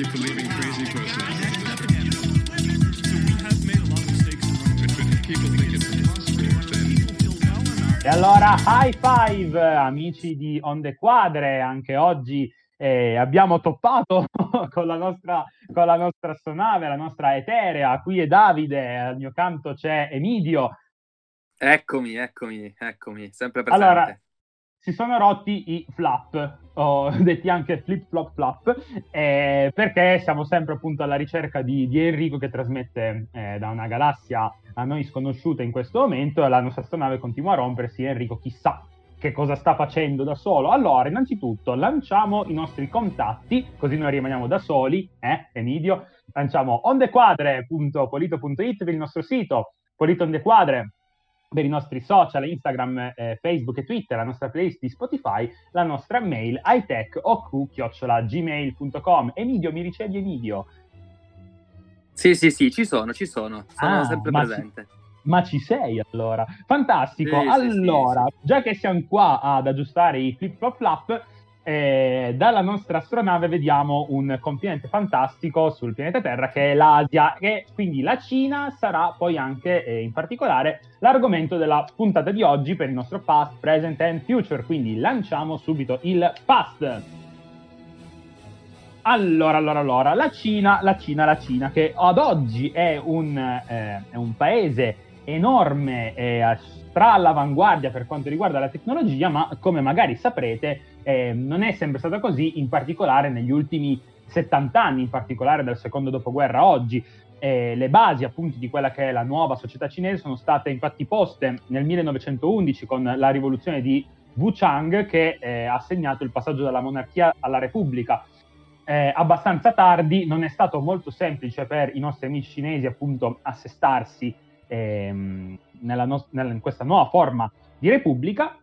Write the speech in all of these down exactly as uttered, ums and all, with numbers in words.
keep believing crazy person. We have made a lot of mistakes along the way, but if people think it's impossible, then... E allora, high five, amici di Onde Quadre, anche oggi eh, abbiamo toppato con la nostra con la nostra astronave, la nostra Eterea. Qui è Davide, al mio canto c'è Emidio. Eccomi, eccomi, eccomi, sempre presente. Allora, si sono rotti i flap, o detti anche flip flop flap, eh, perché siamo sempre appunto alla ricerca di, di Enrico, che trasmette eh, da una galassia a noi sconosciuta in questo momento, e la nostra astronave continua a rompersi. Enrico chissà che cosa sta facendo da solo. Allora, innanzitutto lanciamo i nostri contatti, così noi rimaniamo da soli, eh, Emidio. Lanciamo ondequadre punto polito punto it per il nostro sito, Polito Ondequadre per i nostri social, Instagram, eh, Facebook e Twitter, la nostra playlist di Spotify, la nostra mail hightechok chiocciola gmail punto com. Emidio, mi ricevi, Emidio? Sì, sì, sì, ci sono, ci sono, sono Ah, sempre ma presente. Ci, ma ci sei allora? Fantastico. Sì, allora, sì, sì, sì. già che siamo qua ad aggiustare i flip flop flap, eh, dalla nostra astronave vediamo un continente fantastico sul pianeta Terra, che è l'Asia, e quindi la Cina sarà poi anche eh, in particolare l'argomento della puntata di oggi per il nostro past, present and future. Quindi lanciamo subito il past. Allora, allora, allora, la Cina, la Cina, la Cina, che ad oggi è un, eh, è un paese enorme e stra all'avanguardia per quanto riguarda la tecnologia, ma come magari saprete eh, non è sempre stata così, in particolare negli ultimi settanta anni, in particolare dal secondo dopoguerra a oggi. Eh, le basi appunto di quella che è la nuova società cinese sono state infatti poste nel millenovecentoundici con la rivoluzione di Wuchang, che eh, ha segnato il passaggio dalla monarchia alla repubblica. Eh, abbastanza tardi, non è stato molto semplice per i nostri amici cinesi appunto assestarsi ehm, nella no- nella, in questa nuova forma di repubblica,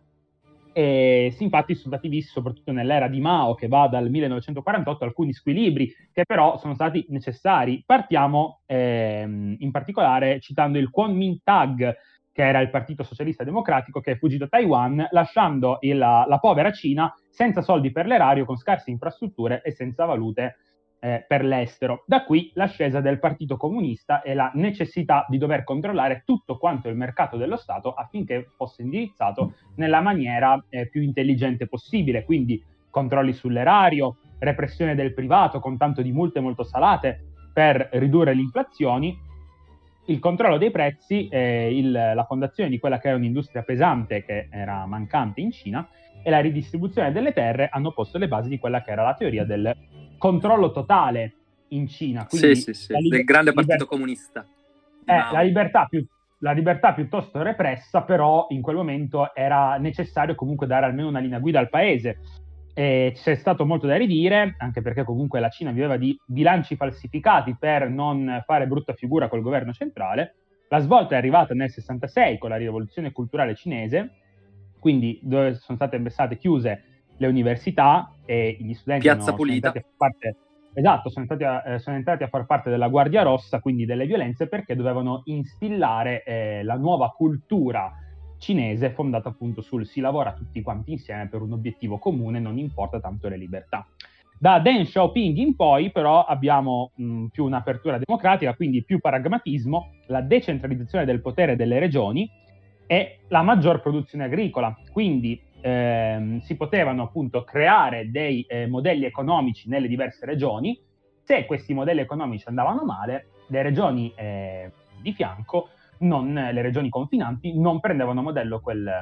e sì, infatti sono stati visti soprattutto nell'era di Mao, che va dal millenovecentoquarantotto, alcuni squilibri che però sono stati necessari. Partiamo ehm, in particolare citando il Kuomintang, che era il Partito Socialista Democratico, che è fuggito a Taiwan, lasciando il, la povera Cina senza soldi per l'erario, con scarse infrastrutture e senza valute eh, per l'estero. Da qui l'ascesa del Partito Comunista e la necessità di dover controllare tutto quanto il mercato dello Stato affinché fosse indirizzato nella maniera eh, più intelligente possibile. Quindi controlli sull'erario, repressione del privato con tanto di multe molto salate per ridurre le inflazioni, il controllo dei prezzi, eh, il, la fondazione di quella che era un'industria pesante che era mancante in Cina, e la ridistribuzione delle terre hanno posto le basi di quella che era la teoria del controllo totale in Cina. Quindi sì, sì, sì, liber- del grande partito liber- comunista. eh, la, libertà più, la libertà piuttosto repressa, però in quel momento era necessario comunque dare almeno una linea guida al paese. E c'è stato molto da ridire, anche perché comunque la Cina viveva di bilanci falsificati per non fare brutta figura col governo centrale. La svolta è arrivata nel sessantasei con la rivoluzione culturale cinese, quindi dove sono state state chiuse le università e gli studenti Piazza sono, sono pulita. entrati a far parte, esatto, sono entrati, a, eh, sono entrati a far parte della Guardia Rossa, quindi delle violenze, perché dovevano instillare eh, la nuova cultura cinese fondata appunto sul si lavora tutti quanti insieme per un obiettivo comune, non importa tanto le libertà. Da Deng Xiaoping in poi però abbiamo mh, più un'apertura democratica, quindi più pragmatismo, la decentralizzazione del potere delle regioni e la maggior produzione agricola. Quindi ehm, si potevano appunto creare dei eh, modelli economici nelle diverse regioni. Se questi modelli economici andavano male, le regioni eh, di fianco, non, le regioni confinanti, non prendevano a modello quel,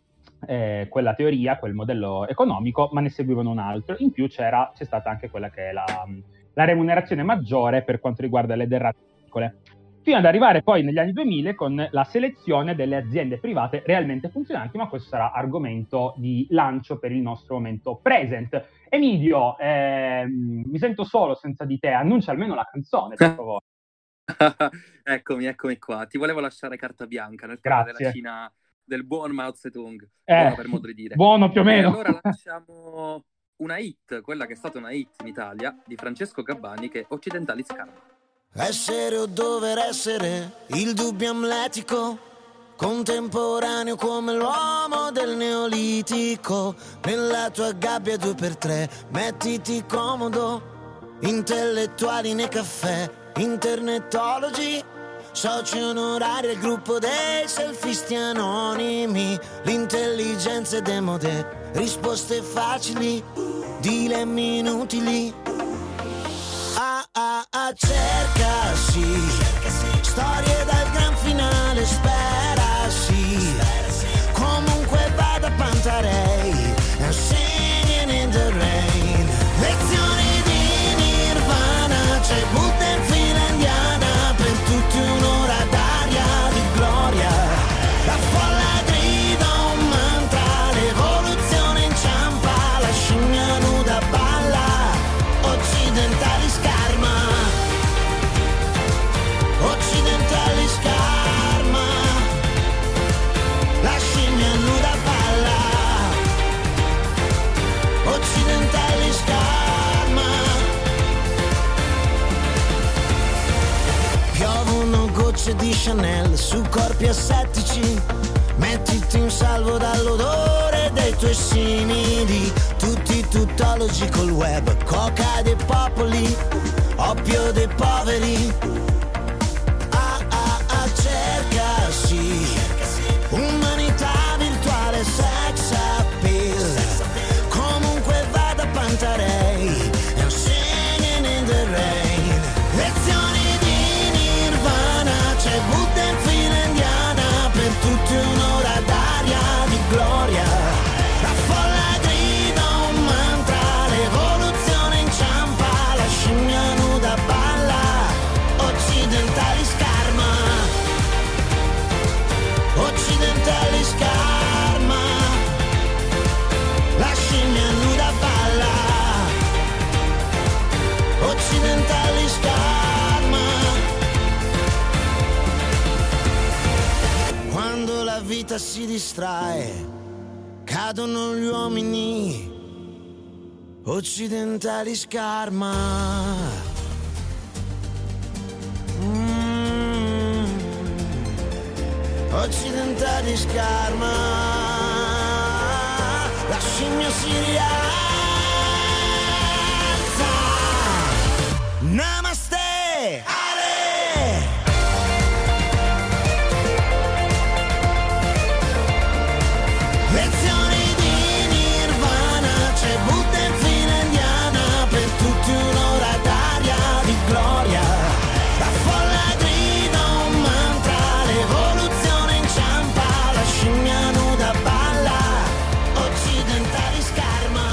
eh, quella teoria, quel modello economico, ma ne seguivano un altro. In più c'era, c'è stata anche quella che è la, la remunerazione maggiore per quanto riguarda le derrate agricole, fino ad arrivare poi negli anni duemila con la selezione delle aziende private realmente funzionanti, ma questo sarà argomento di lancio per il nostro momento present. Emidio, eh, mi sento solo senza di te, annuncia almeno la canzone, per favore. eccomi, eccomi qua. Ti volevo lasciare carta bianca nel parlare Grazie. della Cina, del buon Mao Zedong, Eh, buono per modo di dire. Buono più o meno. E allora lanciamo una hit, quella che è stata una hit in Italia, di Francesco Gabbani, che è Occidentali Scarpa. Essere o dover essere, il dubbio amletico, contemporaneo come l'uomo del Neolitico. Nella tua gabbia due per tre, mettiti comodo, intellettuali nei caffè, internetologi, soci onorari al gruppo dei selfisti anonimi, l'intelligenza è demode, risposte facili, dilemmi inutili. Ah ah ah, cercasi, storie dal gran finale, sperasi, comunque vada Pantarei, and singing in the rain. Lezioni di Nirvana, c'è Buddha in fila indiana, per tutti un'ora d'aria di gloria, la folla grida un mantra, l'evoluzione inciampa, la scimmia nuda balla, occidentali scarma, occidentali scarma, la scimmia nuda balla, occidentali scarma. Piovono gocce di Chanel su corpi assettici, mettiti in salvo dall'odore dei tuoi simili, tutti tuttologi col web, coca dei popoli, oppio dei poveri. Ah ah ah, cercasi, umanità virtuale, sex appeal, comunque vada Pantarei, and singing in the rain. Lezioni di Nirvana, c'è Buddha in fila indiana, per tutti un'ora d'aria di gloria, la folla grida un mantra, l'evoluzione inciampa, la scimmia nuda balla, occidentali scarma, occidentali scarma, la scimmia nuda balla, occidentali scarma. Quando la vita si distrae, cadono gli uomini, occidentali scarma. Mm. Occidentali scarma, la scimmia si rialza. Namaste, Ale. Lezioni di Nirvana, c'è Buddha in fila indiana, per tutti un'ora d'aria di gloria, la folla grida un mantra, l'evoluzione inciampa, la scimmia nuda balla, occidentali scarma,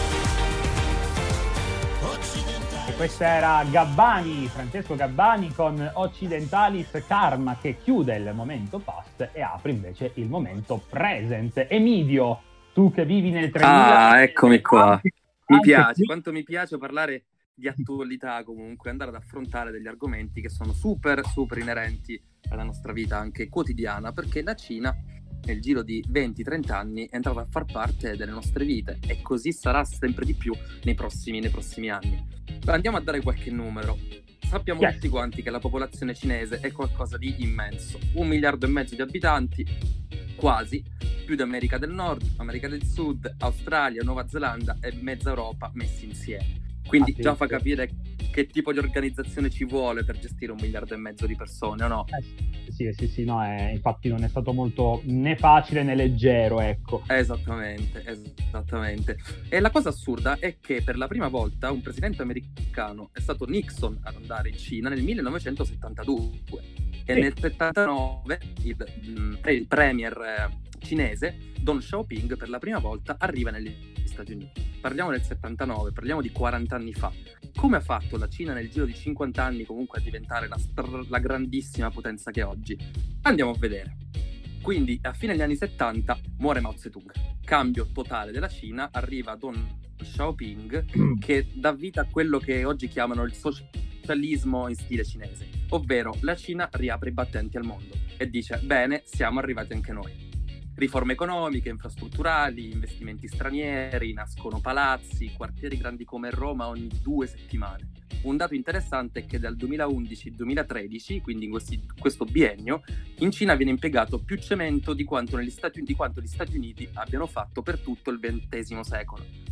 occidentali. E questa era Gabbani, Francesco Gabbani con Occidentalis Karma, che chiude il momento past e apre invece il momento present. Emidio, tu che vivi nel tremila... Ah, eccomi qua. Anche- Mi anche piace, qui- quanto mi piace parlare di attualità comunque, andare ad affrontare degli argomenti che sono super, super inerenti alla nostra vita anche quotidiana, perché la Cina nel giro di venti trenta anni è entrata a far parte delle nostre vite e così sarà sempre di più nei prossimi, nei prossimi anni. Andiamo a dare qualche numero. Sappiamo Yes. tutti quanti che la popolazione cinese è qualcosa di immenso, un miliardo e mezzo di abitanti, quasi, più di America del Nord, America del Sud, Australia, Nuova Zelanda e mezza Europa messi insieme. Quindi già fa Addirittura. capire che tipo di organizzazione ci vuole per gestire un miliardo e mezzo di persone, o no? Eh, sì, sì, sì, no, è, infatti non è stato molto né facile né leggero, ecco. Esattamente, esattamente. E la cosa assurda è che per la prima volta un presidente americano è stato Nixon ad andare in Cina nel millenovecentosettantadue e Sì. nel settantanove il, mm, il premier eh, cinese Deng Xiaoping per la prima volta arriva negli Stati Uniti. Parliamo del settantanove, parliamo di quaranta anni fa. Come ha fatto la Cina nel giro di cinquanta anni comunque a diventare la, str- la grandissima potenza che è oggi? Andiamo a vedere. Quindi a fine degli anni settanta muore Mao Zedong. Cambio totale della Cina, arriva Deng Xiaoping che dà vita a quello che oggi chiamano il socialismo in stile cinese, ovvero la Cina riapre i battenti al mondo e dice bene, siamo arrivati anche noi. Riforme economiche, infrastrutturali, investimenti stranieri, nascono palazzi, quartieri grandi come Roma ogni due settimane. Un dato interessante è che dal duemilaundici al duemilatredici, quindi in questi, questo biennio, in Cina viene impiegato più cemento di quanto, negli Stati, di quanto gli Stati Uniti abbiano fatto per tutto il ventesimo secolo.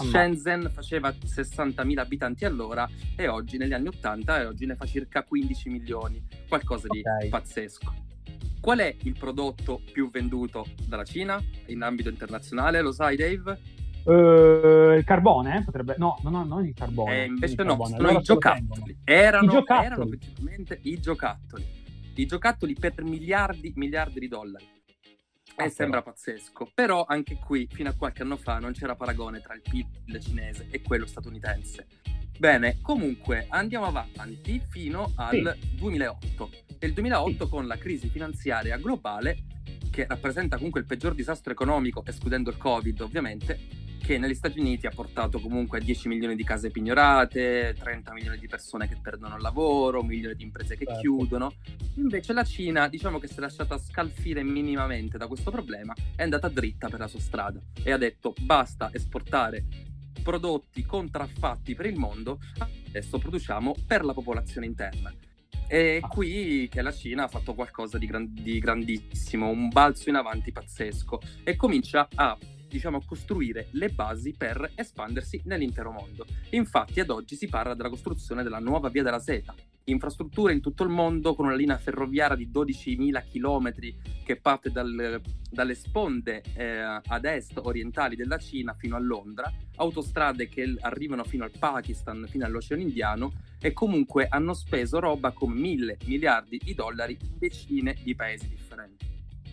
Shenzhen faceva sessantamila abitanti all'ora e oggi, negli anni ottanta, e oggi ne fa circa quindici milioni, qualcosa di Ok. pazzesco. Qual è il prodotto più venduto dalla Cina in ambito internazionale? Lo sai, Dave? Eh, il carbone? Potrebbe... No, no, no, non il carbone. Eh, invece non il no, carbone. sono Loro i se lo giocattoli. tengono. Erano, I giocattoli. erano effettivamente i giocattoli. I giocattoli per miliardi, miliardi di dollari. Ah, E sembra pazzesco. Però anche qui, fino a qualche anno fa, non c'era paragone tra il P I B cinese e quello statunitense. Bene, comunque andiamo avanti fino al duemilaotto. Nel duemilaotto, con la crisi finanziaria globale, che rappresenta comunque il peggior disastro economico, escludendo il Covid ovviamente, che negli Stati Uniti ha portato comunque a dieci milioni di case pignorate, trenta milioni di persone che perdono il lavoro, milioni di imprese che Certo. chiudono. Invece la Cina, diciamo che si è lasciata scalfire minimamente da questo problema, è andata dritta per la sua strada e ha detto basta esportare prodotti contraffatti per il mondo, adesso produciamo per la popolazione interna. E Ah. qui che la Cina ha fatto qualcosa di, gran- di grandissimo, un balzo in avanti pazzesco, e comincia a, diciamo, a costruire le basi per espandersi nell'intero mondo. Infatti ad oggi si parla della costruzione della nuova Via della Seta, infrastrutture in tutto il mondo con una linea ferroviaria di dodicimila chilometri che parte dal- dalle sponde eh, ad est orientali della Cina fino a Londra, autostrade che l- arrivano fino al Pakistan, fino all'Oceano Indiano, e comunque hanno speso roba come mille miliardi di dollari in decine di paesi differenti.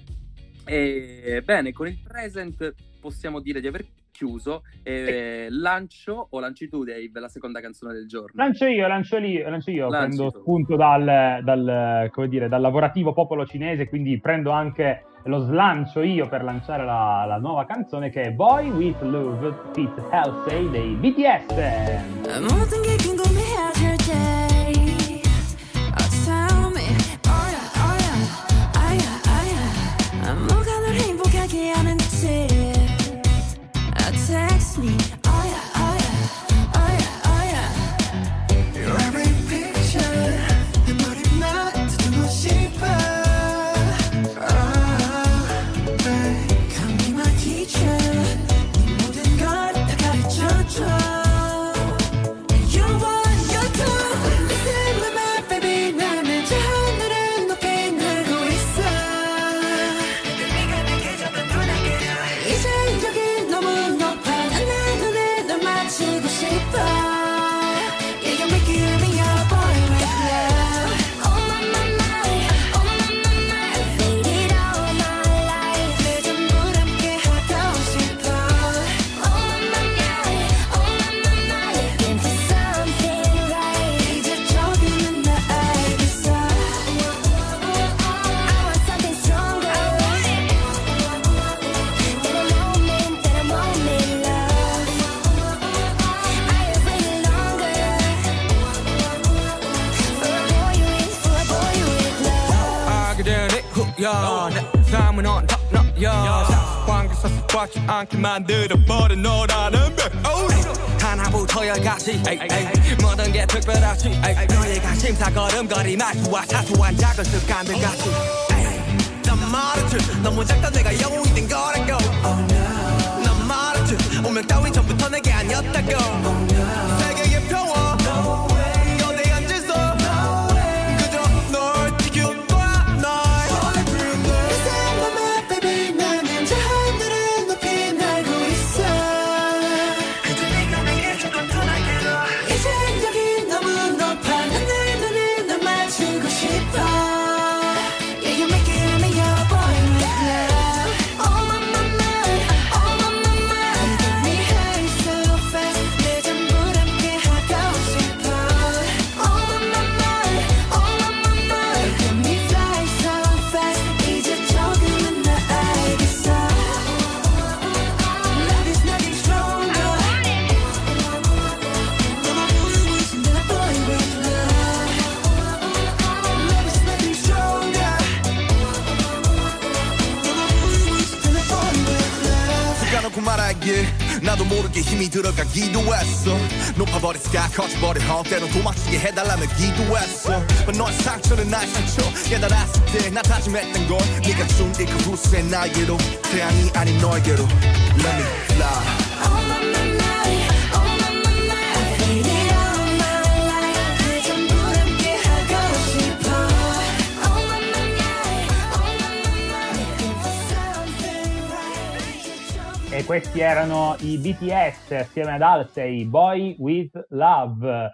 E bene, con il present possiamo dire di aver chiuso. Eh, lancio o lanci tu, Dave, la seconda canzone del giorno? Lancio io, lancio, lì, lancio io, Lanci prendo tu. spunto dal, dal, come dire, dal lavorativo popolo cinese, quindi prendo anche lo slancio io per lanciare la, la nuova canzone, che è Boy With Love feat. Halsey dei B T S. 모든 게 궁금해하실 때 oh, tell me oh yeah oh yeah ah yeah ah yeah 뭐가 널 행복하게 하는지 oh, text me oh yeah oh yeah oh yeah oh yeah Your every picture 내 머리만 듣고 싶어 Oh, babe Come be my teacher 네 모든 걸 다 가르쳐줘 You want, you do Listen to my baby 나는 저 하늘을 높이 날고 있어 네가 내게 잡은 눈에게 이제 여기 너무 높아 난 내 눈에 널 맞추고 싶어 Yeah, you make it me your boy with love Oh my my my oh my my my Faded all my life 내 전부 함께 하고 싶어 Oh my my my oh my my my Into something right 이제 조금은 나 알겠어 I want something stronger That a moment, that a moment, love. I have waited longer for a boy with, for a boy with love. 아 그대는 후야 내 삶은 on top 너야 관계에서 꽉지 않게 만들어버린 너라는 백 하나부터 열까지 모든 게 특별하지 너의 가심사 걸음걸이 말투와 사소한 작은 습관들 같이 난 말했지 너무 작다 내가 영웅이 된 거라고 난 말했지 운명 따윈 전부터 내게 아니었다고 세계의 평화 거대한 질서 그저 널 지켜봐 날 Listen to my baby 나는 저 하늘을 높이 날고 있어 그저 네가 내게 조금 더 날개로 이제 여기 너무 높아 난 내 눈에 널 맞추고 싶어 Yeah, you make it me your boy with love Oh my my my oh my my my You get me high so fast 내 전부 함께 하고 싶어 Oh my my my oh my my my You get me fly so fast 이제 조금은 나 알겠어 Love is nothing stronger than a boy with love Love is nothing stronger than a boy with love 까놓고 말하길 나도 모르게 힘이 들어가기도 했어 높아버린 sky 커져버린 헛 때론 도망치게 해달라며 기도했어 But 너의 상처는 나의 상처 깨달았을 때 나 다짐했던 건 네가 준 이 그 후세 나에게로 태양이 아닌 너에게로 Let me fly Oh my my my questi erano i B T S assieme ad Halsey, Boy with Love.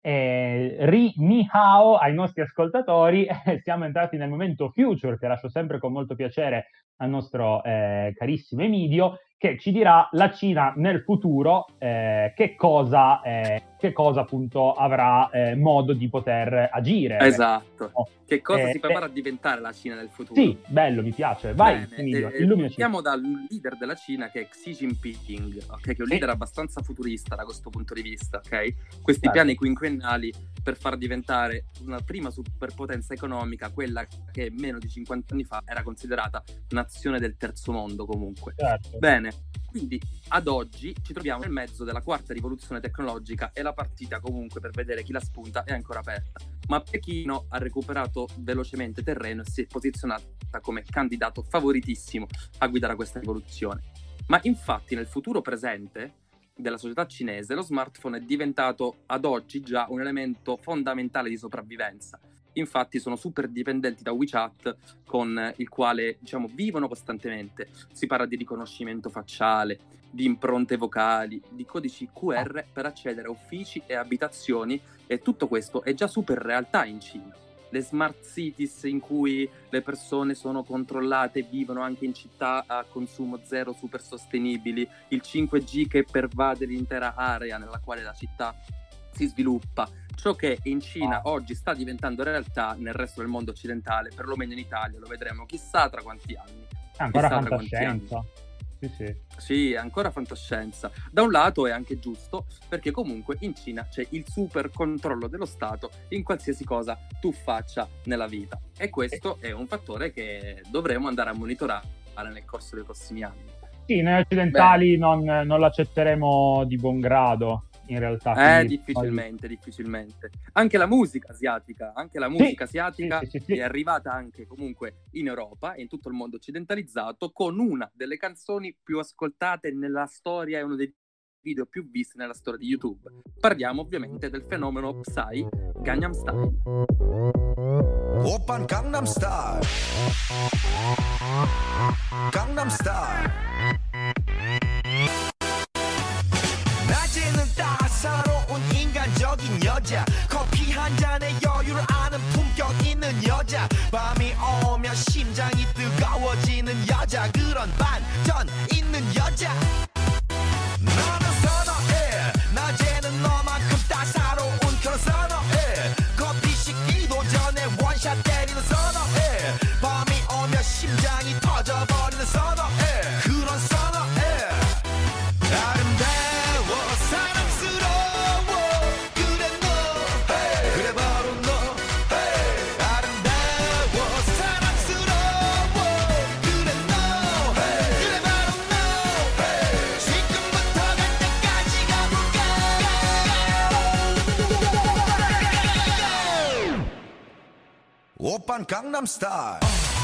Eh, ri ni hao ai nostri ascoltatori. Siamo entrati nel momento future, che lascio sempre con molto piacere al nostro eh, carissimo Emidio, che ci dirà la Cina nel futuro eh, che cosa eh, che cosa appunto avrà eh, modo di poter agire. Esatto. Oh. Che cosa Eh, si prepara eh, a diventare la Cina nel futuro? Sì, bello, mi piace. Vai, Bene, Emilio, eh, illuminaci. partiamo dal leader della Cina, che è Xi Jinping, ok? Che è un Sì. leader abbastanza futurista da questo punto di vista, ok? Questi Certo. piani quinquennali per far diventare una prima superpotenza economica, quella che meno di cinquanta anni fa era considerata nazione del terzo mondo comunque. Certo. Bene, quindi ad oggi ci troviamo nel mezzo della quarta rivoluzione tecnologica e la partita comunque per vedere chi la spunta è ancora aperta. Ma Pechino ha recuperato velocemente terreno e si è posizionata come candidato favoritissimo a guidare questa rivoluzione. Ma infatti nel futuro presente della società cinese lo smartphone è diventato ad oggi già un elemento fondamentale di sopravvivenza. Infatti sono super dipendenti da WeChat, con il quale diciamo vivono costantemente. Si parla di riconoscimento facciale, di impronte vocali, di codici Q R per accedere a uffici e abitazioni, e tutto questo è già super realtà in Cina. Le smart cities in cui le persone sono controllate e vivono anche in città a consumo zero super sostenibili, il cinque G che pervade l'intera area nella quale la città si sviluppa. Ciò che in Cina oggi sta diventando realtà nel resto del mondo occidentale, perlomeno in Italia, lo vedremo chissà tra quanti anni. È ancora Chissà tra quanti fantascienza. Sì, sì. Sì, è ancora fantascienza. Da un lato è anche giusto, perché comunque in Cina c'è il super controllo dello Stato in qualsiasi cosa tu faccia nella vita. E questo è un fattore che dovremo andare a monitorare nel corso dei prossimi anni. Sì, noi occidentali non, non l'accetteremo di buon grado, in realtà. Eh, quindi- difficilmente, difficilmente. Anche la musica asiatica, anche la musica Sì, asiatica sì, sì, sì. è arrivata anche comunque in Europa e in tutto il mondo occidentalizzato con una delle canzoni più ascoltate nella storia e uno dei video più visti nella storia di YouTube. Parliamo ovviamente del fenomeno Psy, Gangnam Style. 오빤 강남 스타일 강남 스타일 낮에는 따사로운 인간적인 여자 커피 한 잔에 여유를 아는 품격 있는 여자 밤이 오면 심장이 뜨거워지는 여자 그런 반전 있는 여자 너는 선어해 낮에는 너만큼 따사로운 그런 선어해 커피 식기도 전에 원샷 때리는 선어해 밤이 오면 심장이 터져버리는 선어해 그런 선어해 아름다워 사랑스러워 그래 너 그래 바로 너 아름다워 사랑스러워 그래 너 그래 바로 너 지금부터 갈 때까지 가볼까 오빤 강남 스타일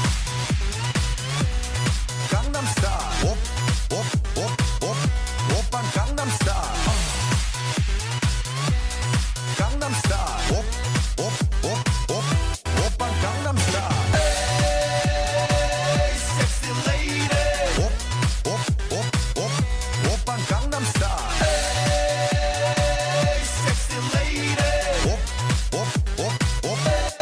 강남 스타일 옵옵옵옵 오빤 강남 스타일 강남 스타일 옵옵옵옵 오빤 강남 스타일 에이 섹시 레이디 옵옵옵옵 오빤 강남 스타일 에이 섹시 레이디 옵옵옵옵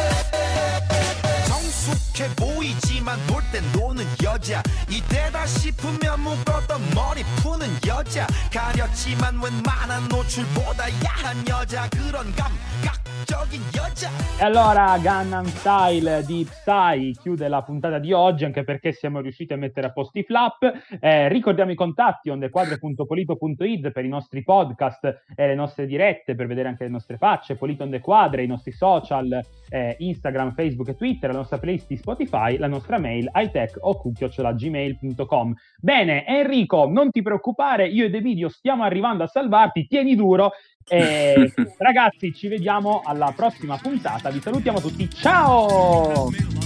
성숙해 보이지만 볼 땐 노는 여자 이때다 싶으면 묶었던 머리 푸는 여자 가렸지만 웬만한 노출보다 야한 여자 그런 감각적인 여자 E allora Gangnam Style di Psy chiude la puntata di oggi, anche perché siamo riusciti a mettere a posto i flap. Eh, ricordiamo i contatti: ondequadre punto polito punto it per i nostri podcast e le nostre dirette, per vedere anche le nostre facce, Polito on the Quadre, i nostri social, eh, Instagram, Facebook e Twitter, la nostra playlist di Spotify, la nostra mail hitech o chiocciola gmail punto com. Bene, Enrico, non ti preoccupare, io ed Evidio stiamo arrivando a salvarti, tieni duro. Eh, ragazzi, ci vediamo alla prossima puntata, vi salutiamo tutti, ciao!